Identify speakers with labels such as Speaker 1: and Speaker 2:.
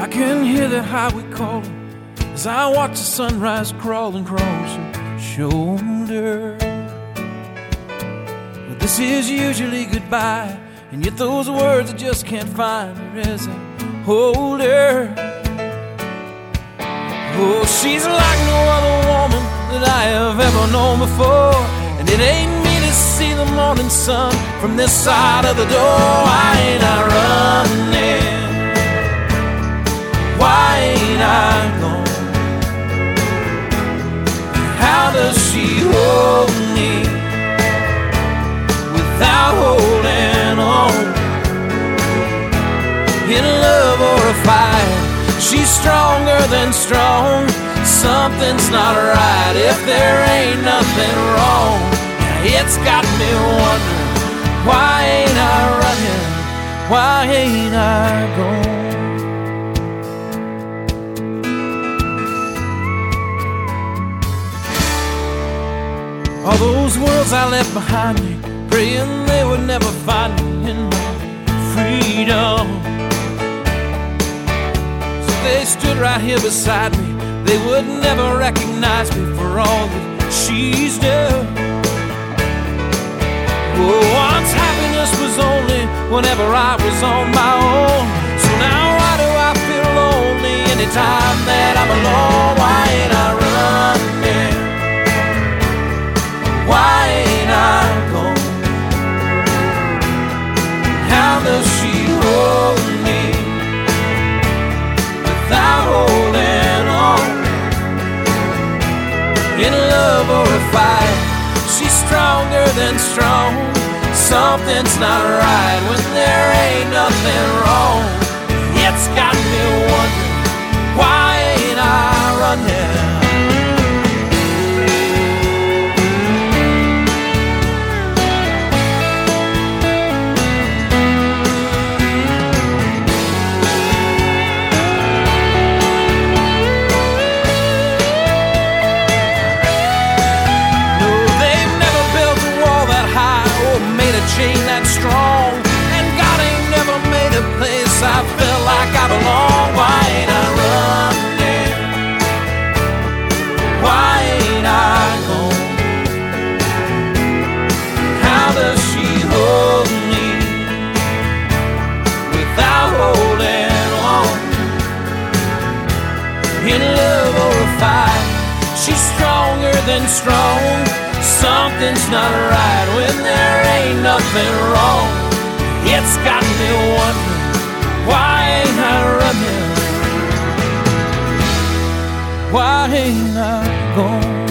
Speaker 1: I can hear the highway calling as I watch the sunrise crawling across your shoulder. But this is usually goodbye, and yet those words I just can't find her as I hold her. Oh, she's like no other woman that I have ever known before, and it ain't me to see the morning sun from this side of the door. Why ain't I running? Why ain't I gone? How does she hold me without holding on? In love or a fight, she's stronger than strong. Something's not right if there ain't nothing wrong. It's got me wondering, why ain't I running? Why ain't I gone? All those worlds I left behind me, praying they would never find me in my freedom. So they stood right here beside me, they would never recognize me for all that she's done. Oh, once happiness was only whenever I was on my own. So now why do I feel lonely anytime that I'm alone? Why ain't I running? Why ain't I gone? How does she hold me without holding on? In love or a fight, she's stronger than strong. Something's not right when there ain't nothing wrong. It's got me wondering, why ain't I running? Chain that strong, and God ain't never made a place I feel like I belong. Why ain't I running? Why ain't I gone? How does she hold me without holding on? In love or a fight, she's stronger than strong. Something's not right when there ain't nothing wrong. It's got me wondering, why ain't I running? Why ain't I gone?